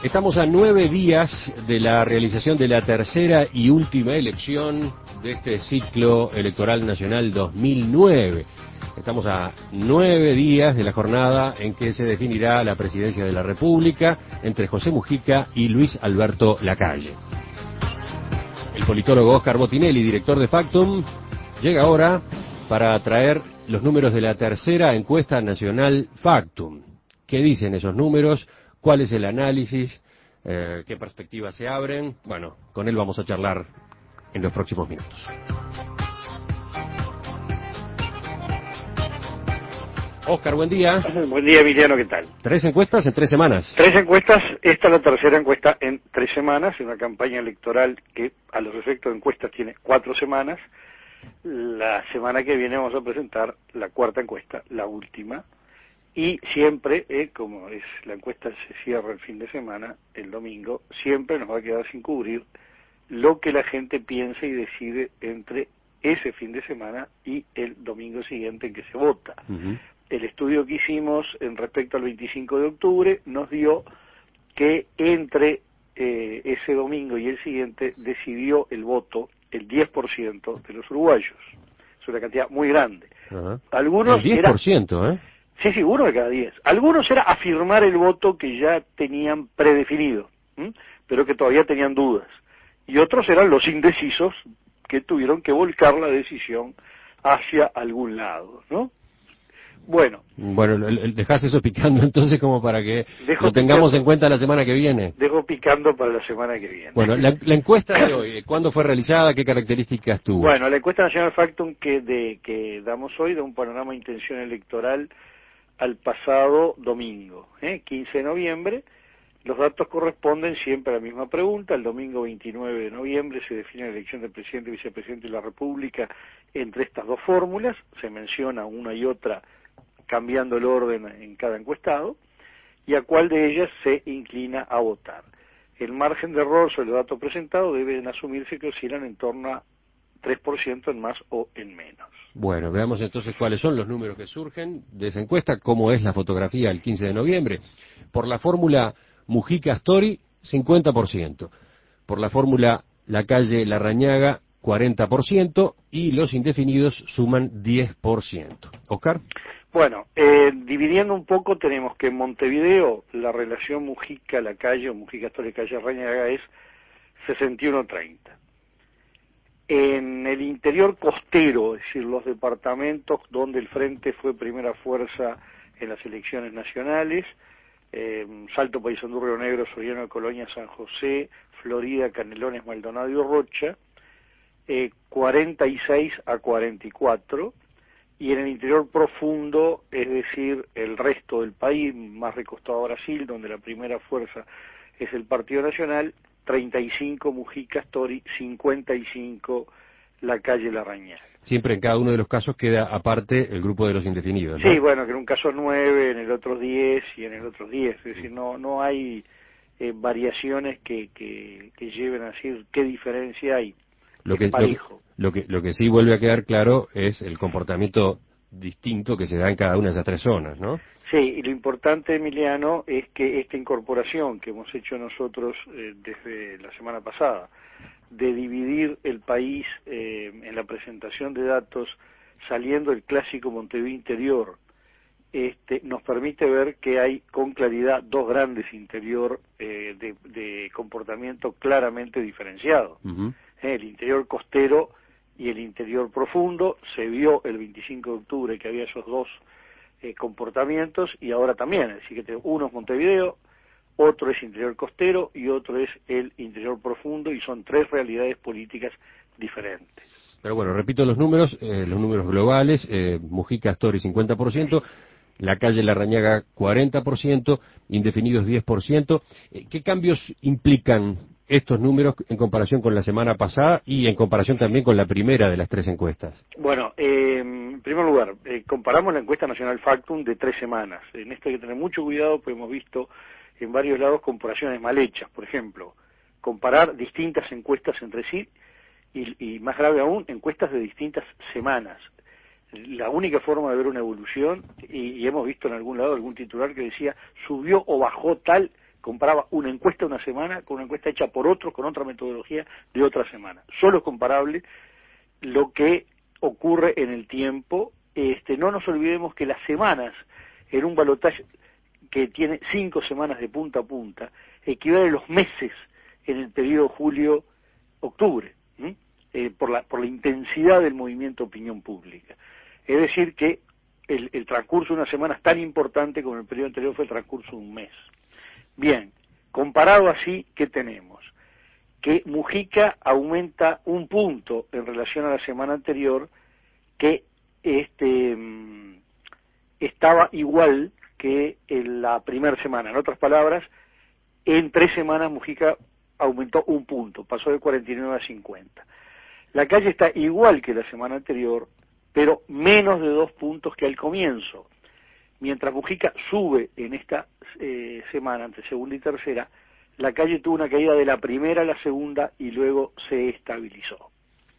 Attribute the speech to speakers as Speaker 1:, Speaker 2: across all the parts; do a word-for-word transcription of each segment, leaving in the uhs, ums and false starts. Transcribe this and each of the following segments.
Speaker 1: Estamos a nueve días de la realización de la tercera y última elección de este ciclo electoral nacional dos mil nueve. Estamos a nueve días de la jornada en que se definirá la presidencia de la República entre José Mujica y Luis Alberto Lacalle. El politólogo Oscar Botinelli, director de Factum, llega ahora para traer los números de la tercera encuesta nacional Factum. ¿Qué dicen esos números? ¿Cuál es el análisis? Eh, ¿Qué perspectivas se abren? Bueno, con él vamos a charlar en los próximos minutos. Oscar, buen día.
Speaker 2: Buen día, Emiliano, ¿qué tal?
Speaker 1: Tres encuestas en tres semanas.
Speaker 2: Tres encuestas, esta es la tercera encuesta en tres semanas, en una campaña electoral que a los efectos de encuestas tiene cuatro semanas. La semana que viene vamos a presentar la cuarta encuesta, la última, y siempre, eh, como es la encuesta se cierra el fin de semana, el domingo, siempre nos va a quedar sin cubrir lo que la gente piensa y decide entre ese fin de semana y el domingo siguiente en que se vota. Uh-huh. El estudio que hicimos en respecto al veinticinco de octubre nos dio que entre eh, ese domingo y el siguiente decidió el voto el diez por ciento de los uruguayos. Es una cantidad muy grande.
Speaker 1: Uh-huh.
Speaker 2: Algunos
Speaker 1: el diez por ciento,
Speaker 2: era,
Speaker 1: ¿eh?
Speaker 2: Sí, sí, uno de cada diez. Algunos era afirmar el voto que ya tenían predefinido, ¿m? pero que todavía tenían dudas. Y otros eran los indecisos que tuvieron que volcar la decisión hacia algún lado, ¿no? Bueno.
Speaker 1: Bueno, dejás eso picando entonces como para que lo tengamos
Speaker 2: picando,
Speaker 1: en cuenta la semana que viene.
Speaker 2: Dejo picando para la semana que viene.
Speaker 1: Bueno, la, la encuesta de hoy, ¿cuándo fue realizada? ¿Qué características tuvo?
Speaker 2: Bueno, la encuesta nacional Factum que, de, que damos hoy da un panorama de intención electoral al pasado domingo, ¿eh? quince de noviembre. Los datos corresponden siempre a la misma pregunta. El domingo veintinueve de noviembre se define la elección del presidente y vicepresidente de la República entre estas dos fórmulas. Se menciona una y otra cambiando el orden en cada encuestado, y a cuál de ellas se inclina a votar. El margen de error sobre los datos presentados deben asumirse que oscilan en torno a tres por ciento en más o en menos.
Speaker 1: Bueno, veamos entonces cuáles son los números que surgen de esa encuesta, cómo es la fotografía el quince de noviembre. Por la fórmula Mujica-Astori, cincuenta por ciento. Por la fórmula Lacalle-Larrañaga, cuarenta por ciento, y los indefinidos suman diez por ciento. ¿Oscar?
Speaker 2: Bueno, eh, dividiendo un poco, tenemos que en Montevideo la relación Mujica-Lacalle o Mujica-Astori-Lacalle-Larrañaga es sesenta y uno treinta. En el interior costero, es decir, los departamentos donde el Frente fue primera fuerza en las elecciones nacionales, eh, Salto, Paysandú, Río Negro, Soriano de Colonia, San José, Florida, Canelones, Maldonado y Rocha, eh, cuarenta y seis a cuarenta y cuatro, y en el interior profundo, es decir, el resto del país, más recostado a Brasil, donde la primera fuerza es el Partido Nacional, treinta y cinco Mujica-Astori, cincuenta y cinco Lacalle-Larrañaga.
Speaker 1: Siempre en cada uno de los casos queda aparte el grupo de los indefinidos, ¿no?
Speaker 2: Sí, bueno, que en un caso nueve, en el otro diez y en el otro diez. Es decir, no no hay eh, variaciones que, que, que lleven a decir qué diferencia hay.
Speaker 1: Lo que, lo, que, lo, que, lo que sí vuelve a quedar claro es el comportamiento distinto que se da en cada una de esas tres zonas, ¿no?
Speaker 2: Sí, y lo importante, Emiliano, es que esta incorporación que hemos hecho nosotros eh, desde la semana pasada, de dividir el país eh, en la presentación de datos saliendo el clásico Montevideo interior, este, nos permite ver que hay con claridad dos grandes interior eh, de, de comportamiento claramente diferenciado. Uh-huh. eh, el interior costero y el interior profundo. Se vio el veinticinco de octubre que había esos dos eh, comportamientos, y ahora también, es decir, que uno es Montevideo, otro es interior costero y otro es el interior profundo, y son tres realidades políticas diferentes.
Speaker 1: Pero bueno, repito los números, eh, los números globales, eh, Mujica-Astori cincuenta por ciento, Lacalle-Larrañaga cuarenta por ciento, indefinidos diez por ciento. Eh, ¿Qué cambios implican estos números en comparación con la semana pasada y en comparación también con la primera de las tres encuestas?
Speaker 2: Bueno, eh, en primer lugar, eh, comparamos la encuesta nacional Factum de tres semanas. En esto hay que tener mucho cuidado, porque hemos visto en varios lados comparaciones mal hechas. Por ejemplo, comparar distintas encuestas entre sí y, y más grave aún, encuestas de distintas semanas. La única forma de ver una evolución, y, y hemos visto en algún lado algún titular que decía subió o bajó tal comparaba una encuesta de una semana con una encuesta hecha por otro, con otra metodología de otra semana. Solo es comparable lo que ocurre en el tiempo. Este, no nos olvidemos que las semanas en un balotaje que tiene cinco semanas de punta a punta equivale a los meses en el periodo julio-octubre, eh, por la por la intensidad del movimiento opinión pública. Es decir que el, el transcurso de una semana es tan importante como el periodo anterior fue el transcurso de un mes. Bien, comparado así, ¿qué tenemos? Que Mujica aumenta un punto en relación a la semana anterior, que este estaba igual que en la primera semana. En otras palabras, en tres semanas Mujica aumentó un punto, pasó de cuarenta y nueve a cincuenta. La Calle está igual que la semana anterior, pero menos de dos puntos que al comienzo. Mientras Mujica sube en esta eh, semana, entre segunda y tercera, la Calle tuvo una caída de la primera a la segunda y luego se estabilizó.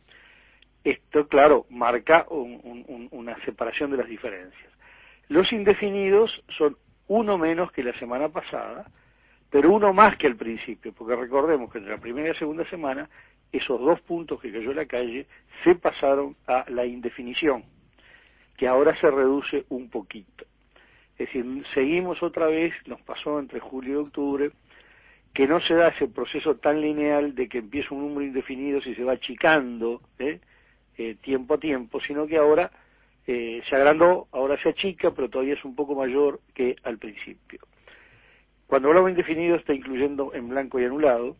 Speaker 2: Esto, claro, marca un, un, una separación de las diferencias. Los indefinidos son uno menos que la semana pasada, pero uno más que al principio, porque recordemos que entre la primera y la segunda semana, esos dos puntos que cayó la Calle se pasaron a la indefinición, que ahora se reduce un poquito. Es decir, seguimos otra vez, nos pasó entre julio y octubre, que no se da ese proceso tan lineal de que empieza un número indefinido y se va achicando ¿eh? Eh, tiempo a tiempo, sino que ahora eh, se agrandó, ahora se achica, pero todavía es un poco mayor que al principio. Cuando hablamos de indefinido está incluyendo en blanco y anulado,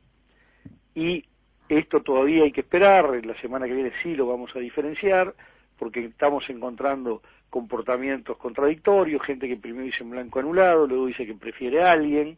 Speaker 2: y esto todavía hay que esperar, la semana que viene sí lo vamos a diferenciar, porque estamos encontrando comportamientos contradictorios, gente que primero dice en blanco anulado, luego dice que prefiere a alguien,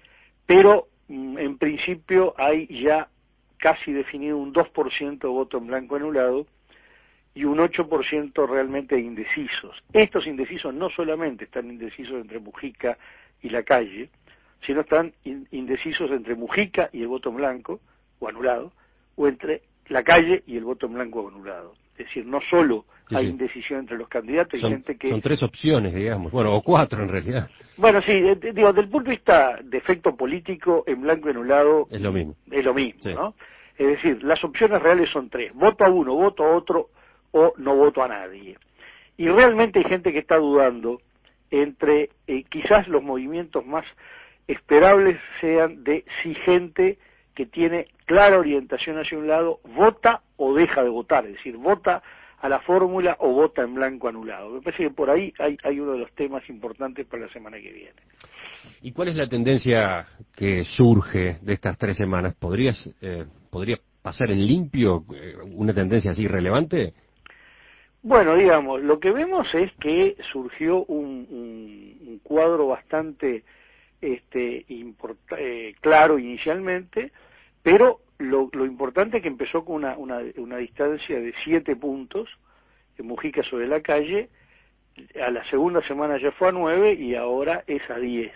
Speaker 2: pero en principio hay ya casi definido un dos por ciento de voto en blanco anulado y un ocho por ciento realmente de indecisos. Estos indecisos no solamente están indecisos entre Mujica y la Calle, sino están indecisos entre Mujica y el voto en blanco o anulado, o entre la Calle y el voto en blanco o anulado. Es decir, no solo sí, hay sí. indecisión entre los candidatos,
Speaker 1: son,
Speaker 2: hay gente que...
Speaker 1: Son tres opciones, digamos, bueno, o cuatro en realidad.
Speaker 2: Bueno, sí, digo, desde el punto de vista de efecto político, en blanco y anulado...
Speaker 1: Es lo mismo.
Speaker 2: Es lo mismo,
Speaker 1: sí.
Speaker 2: ¿no? Es decir, las opciones reales son tres: voto a uno, voto a otro, o no voto a nadie. Y realmente hay gente que está dudando entre, eh, quizás los movimientos más esperables sean de si gente que tiene clara orientación hacia un lado vota o deja de votar, es decir, vota a la fórmula o vota en blanco anulado. Me parece que por ahí hay, hay uno de los temas importantes para la semana que viene.
Speaker 1: ¿Y cuál es la tendencia que surge de estas tres semanas? ¿Podrías, eh, ¿Podría pasar en limpio eh, una tendencia así relevante?
Speaker 2: Bueno, digamos, lo que vemos es que surgió un, un, un cuadro bastante este, import- eh, claro inicialmente, pero lo, lo importante es que empezó con una, una, una distancia de siete puntos de Mujica sobre la Calle, a la segunda semana ya fue a nueve y ahora es a diez.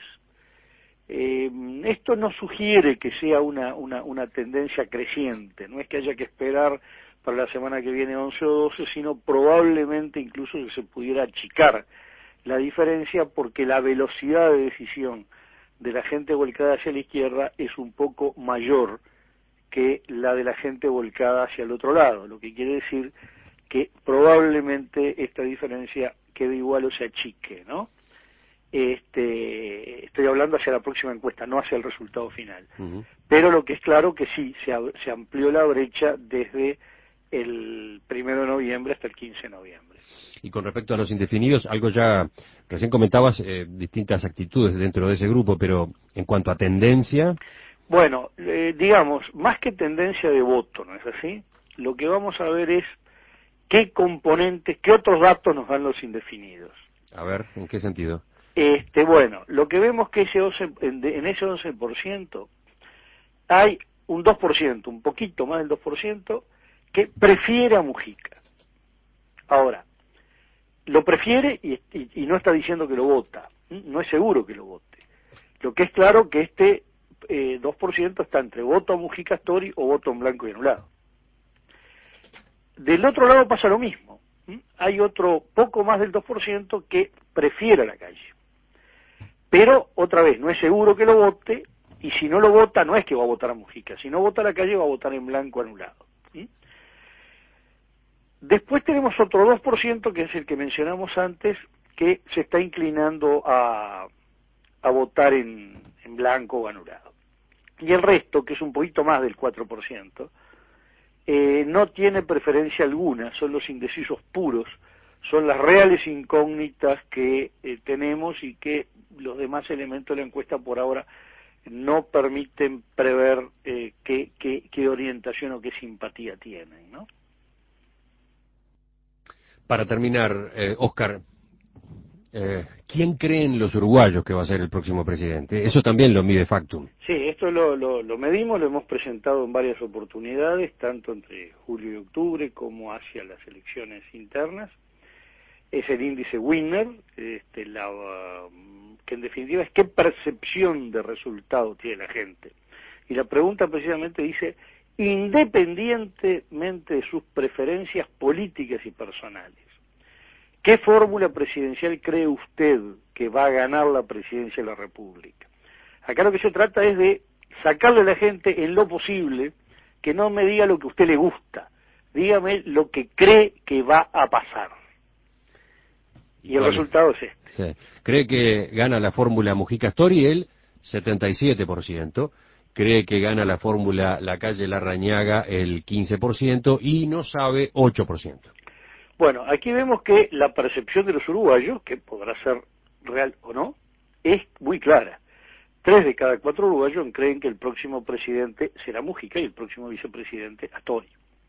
Speaker 2: Eh, esto no sugiere que sea una, una, una tendencia creciente, no es que haya que esperar para la semana que viene once o doce, sino probablemente incluso que se pudiera achicar la diferencia porque la velocidad de decisión de la gente volcada hacia la izquierda es un poco mayor que la de la gente volcada hacia el otro lado, lo que quiere decir que probablemente esta diferencia quede igual o se achique, ¿no? Este, estoy hablando hacia la próxima encuesta, no hacia el resultado final. Uh-huh. Pero lo que es claro que sí, se, se amplió la brecha desde el primero de noviembre hasta el quince de noviembre.
Speaker 1: Y con respecto a los indefinidos, algo ya, recién comentabas eh, distintas actitudes dentro de ese grupo, pero en cuanto a tendencia...
Speaker 2: Bueno, eh, digamos, más que tendencia de voto, ¿no es así? Lo que vamos a ver es qué componentes, qué otros datos nos dan los indefinidos.
Speaker 1: A ver, ¿en qué sentido?
Speaker 2: Este, bueno, lo que vemos que ese once, en, en ese once por ciento hay un dos por ciento, un poquito más del dos por ciento, que prefiere a Mujica. Ahora, lo prefiere y, y, y no está diciendo que lo vota, no es seguro que lo vote. Lo que es claro que este eh, dos por ciento está entre voto a Mujica Story o voto en blanco y anulado. Del otro lado pasa lo mismo. ¿Mm? Hay otro poco más del dos por ciento que prefiere a la Calle. Pero, otra vez, no es seguro que lo vote y si no lo vota, no es que va a votar a Mujica, si no vota a Lacalle va a votar en blanco anulado. ¿Sí? Después tenemos otro dos por ciento, que es el que mencionamos antes, que se está inclinando a, a votar en, en blanco o anulado. Y el resto, que es un poquito más del cuatro por ciento, eh, no tiene preferencia alguna, son los indecisos puros, son las reales incógnitas que eh, tenemos y que los demás elementos de la encuesta por ahora no permiten prever eh, qué, qué, qué orientación o qué simpatía tienen, ¿no?
Speaker 1: Para terminar, eh, Óscar, eh, ¿quién creen los uruguayos que va a ser el próximo presidente? Eso también lo mide Factum.
Speaker 2: Sí, esto lo, lo, lo medimos, lo hemos presentado en varias oportunidades, tanto entre julio y octubre como hacia las elecciones internas. Es el índice Winner, este, la, uh, que en definitiva es qué percepción de resultado tiene la gente. Y la pregunta precisamente dice, independientemente de sus preferencias políticas y personales, ¿qué fórmula presidencial cree usted que va a ganar la presidencia de la República? Acá lo que se trata es de sacarle a la gente en lo posible que no me diga lo que a usted le gusta, dígame lo que cree que va a pasar. Y el resultado es este.
Speaker 1: Sí. Cree que gana la fórmula Mujica-Astori el setenta y siete por ciento, cree que gana la fórmula Lacalle Larrañaga el quince por ciento y no sabe ocho por ciento.
Speaker 2: Bueno, aquí vemos que la percepción de los uruguayos, que podrá ser real o no, es muy clara. Tres de cada cuatro uruguayos creen que el próximo presidente será Mujica y el próximo vicepresidente Astori.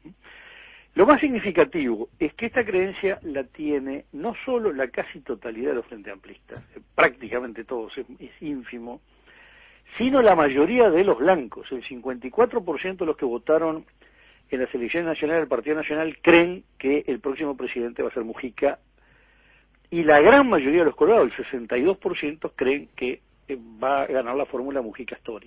Speaker 2: Lo más significativo es que esta creencia la tiene no solo la casi totalidad de los frente amplistas, prácticamente todos, es, es ínfimo, sino la mayoría de los blancos. El cincuenta y cuatro por ciento de los que votaron en las elecciones nacionales del Partido Nacional creen que el próximo presidente va a ser Mujica, y la gran mayoría de los colorados, el sesenta y dos por ciento, creen que va a ganar la fórmula Mujica-Astori.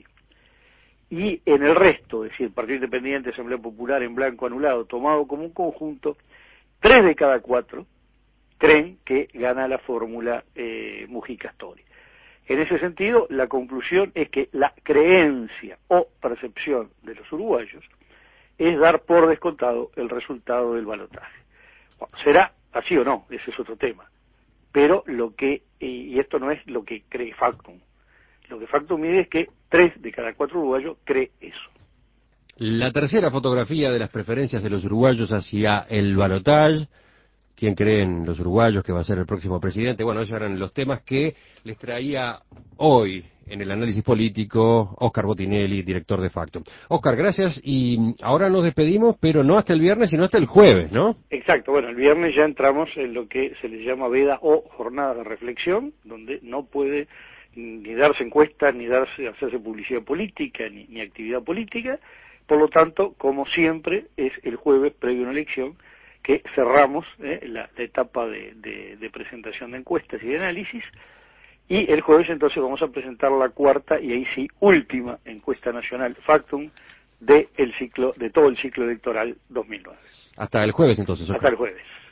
Speaker 2: Y en el resto, es decir, Partido Independiente, Asamblea Popular, en blanco anulado, tomado como un conjunto, tres de cada cuatro creen que gana la fórmula eh, Mujica-Astori. En ese sentido, la conclusión es que la creencia o percepción de los uruguayos es dar por descontado el resultado del balotaje. Bueno, ¿será así o no? Ese es otro tema. Pero lo que, y esto no es lo que cree Factum, lo que Factum mide es que tres de cada cuatro uruguayos cree eso.
Speaker 1: La tercera fotografía de las preferencias de los uruguayos hacia el balotaje. ¿Quién creen los uruguayos que va a ser el próximo presidente? Bueno, esos eran los temas que les traía hoy en el análisis político Óscar Botinelli, director de Factum. Óscar, gracias, y ahora nos despedimos, pero no hasta el viernes, sino hasta el jueves, ¿no?
Speaker 2: Exacto, bueno, el viernes ya entramos en lo que se le llama veda o jornada de reflexión, donde no puede ni darse encuestas, ni darse hacerse publicidad política, ni, ni actividad política. Por lo tanto, como siempre, es el jueves previo a una elección que cerramos eh, la, la etapa de, de, de presentación de encuestas y de análisis, y el jueves entonces vamos a presentar la cuarta y ahí sí última encuesta nacional Factum de el ciclo de todo el ciclo electoral dos mil nueve.
Speaker 1: Hasta el jueves entonces, Óscar.
Speaker 2: Hasta el jueves.